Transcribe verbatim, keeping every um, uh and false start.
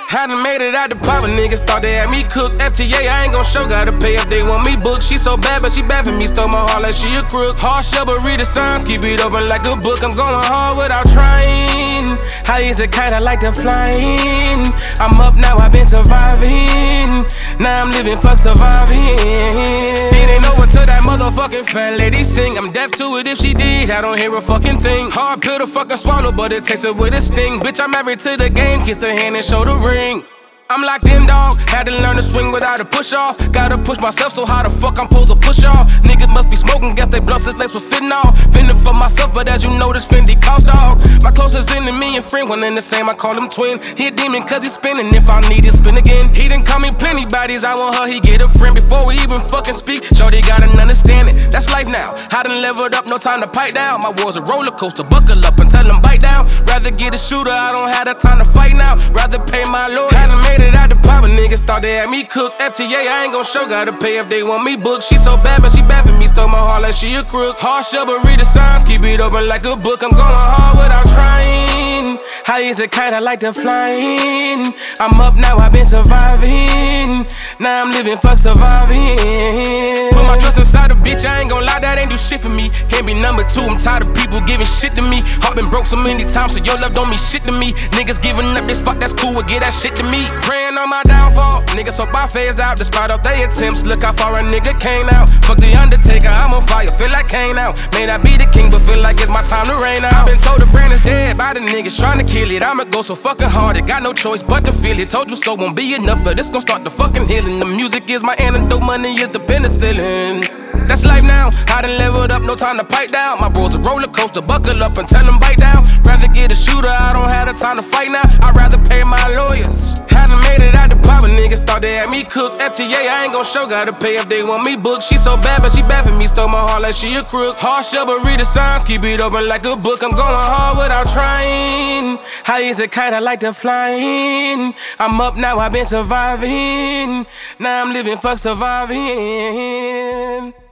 Hadn't made it out the pot, but niggas thought they had me cooked. F T A, I ain't gon' show, gotta pay if they want me booked. She so bad, but she bad for me, stole my heart like she a crook. Hard shell, but read the signs, keep it open like a book. I'm going hard without trying. High as a kite, I like to flying. I'm up now, I've been surviving. Now I'm living, fuck surviving. It ain't over till that motherfucking fat lady sing. I'm deaf to it if she did, I don't hear a fucking thing. Hard pill to fucking swallow, but it tastes it with a sting. Bitch, I'm married to the game, kiss the hand and show the ring. I'm locked in, dog. Had to learn to swing without a push off. Gotta push myself, so how the fuck I'm supposed to push off? Niggas must be smoking, guess they bluffs his legs with fentanyl. Fending for myself, but as you know, this Fendi cost dog. My closest enemy and friend, one in the same, I call him twin. He a demon cause he's spinning, if I need it, spin again. He done call me plenty bodies, I want her, he get a friend. Before we even fucking speak, shorty got an understanding. That's life now, I done leveled up, no time to pipe down. My war's a roller coaster, buckle up and tell him bite down. Rather get a shooter, I don't have the time to fight now. Rather pay my lawyer. Hadn't made it out the pot, but niggas thought they had me cooked. F T A, I ain't gon' show, gotta pay if they want me booked. She so bad, but she bad for me, stole my heart like she a crook. Hard shell, but read the signs, keep it open like a book. I'm going hard without trying. High as a kite, I like to flying. I'm up now, I've been surviving. Now I'm living, fuck surviving. Put my trust inside a bitch, I ain't gon' lie, that ain't do shit for me. Can't be number two, I'm tired of people giving shit to me. Heart been broke so many times, so your love don't mean shit to me. Niggas giving up this spot, that's cool, well, get that shit to me. Praying on my downfall, niggas hope I phased out. Despite all their attempts, look how far a nigga came out. Fuck the Undertaker, I'm on fire, feel like Kane now. May not be the king, but feel like it's my time to reign out. I've been told the brand is dead by the niggas trying to kill it. I'ma go so fucking hard, it got no choice but to feel it. Told you so won't be enough, but it's gon' start the fucking healing. The music is my antidote, money is the penicillin. That's life now, I done leveled up, no time to pipe down. My bro's a roller coaster, buckle up and tell him bite down. Rather get a shooter, I don't have the time to fight now. I'd rather pay my lawyers. Hadn't made it out the pot, but niggas thought they had me cooked. F T A, I ain't gon' show, gotta pay if they want me booked. She so bad, but she bad for me, stole my heart like she a crook. Hard shell, but read the signs, keep it open like a book. I'm going hard without trying. High as a kite, I like to flying. I'm up now, I've been surviving. Now I'm living, fuck surviving.